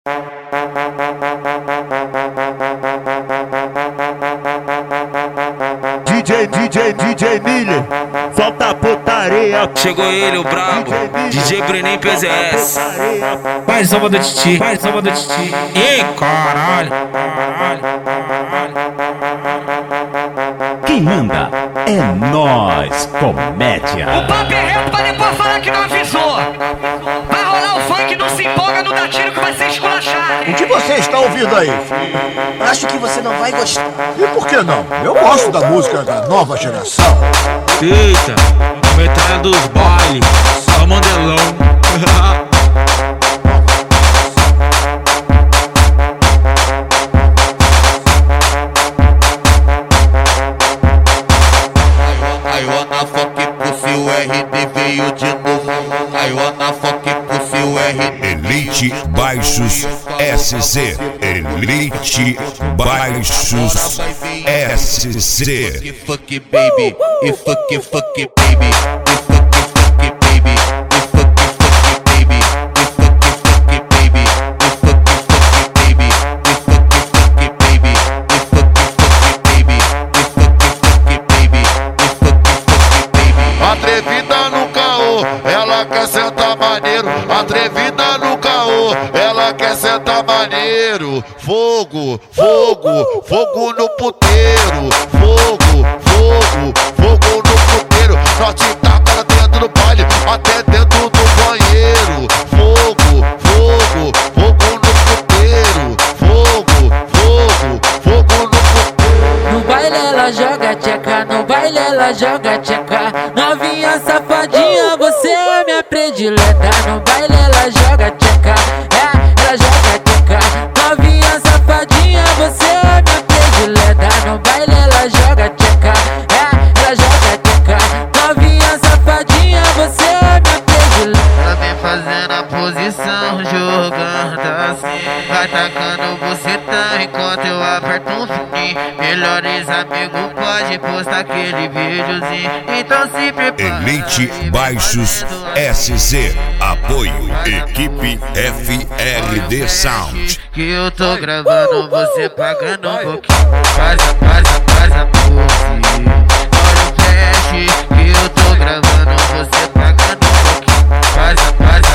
DJ Miller, solta a putaria. Chegou ele, o brabo, DJ Breninho PZS. Vai, samba do Titi, vai, samba do Titi. Ei, caralho. Quem manda é nós, comédia. O papo é reto pra depois falar que não avisou. Vai rolar o funk, não se empolga, não dá tiro que vai ser esculachado. O que você está ouvindo aí? Acho que você não vai gostar. E por que não? Eu gosto da música da nova geração. Eita, a metralha dos bailes, só mandelão. I wanna fuck pussy, o RD veio de novo. I wanna fuck pussy, o RD. Elite Baixos SC. Elite Baixos SC. Fuck baby, e fuck baby, e fuck baby, e fuck baby, e fuck baby, e fuck baby, e fuck baby, e fuck baby, e fuck baby, e fuck baby. Atrevida no caô, ela quer sentar maneiro. Atrevida no caô, ela quer sentar maneiro. Fogo, fogo, fogo no puteiro. Fogo, fogo, fogo no puteiro. Nós te taca lá dentro do baile, até dentro do banheiro. Fogo, fogo, fogo no puteiro. Fogo, fogo, fogo no puteiro. No baile ela joga tcheca, no baile ela joga tcheca. Novinha safadinha, você é minha predileta. No baile ela joga tcheca, ela joga tcheca. Novinha safadinha, você é minha predileta. No baile ela joga tcheca, ela joga tcheca. Novinha safadinha, você é minha predileta. Ela vem fazendo a posição, jogando assim. Vai tacando bucetão enquanto eu aperto um fininho. Melhores amigos pode postar aquele videozinho. Então se prepara. Elite Baixos SC. Apoio Equipe FRD Sound. Que eu tô gravando você pagando um pouquinho. Faz a pose. Olha o flash. Que eu tô gravando você pagando um pouquinho. Faz a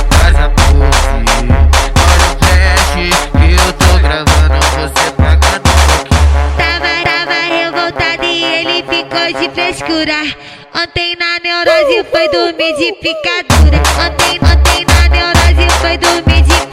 pose. Olha o flash. Que eu tô gravando você pagando um pouquinho. Tava revoltado e ele ficou de frescura. Ontem na neurose foi dormir de picadura. Ontem na neurose foi dormir de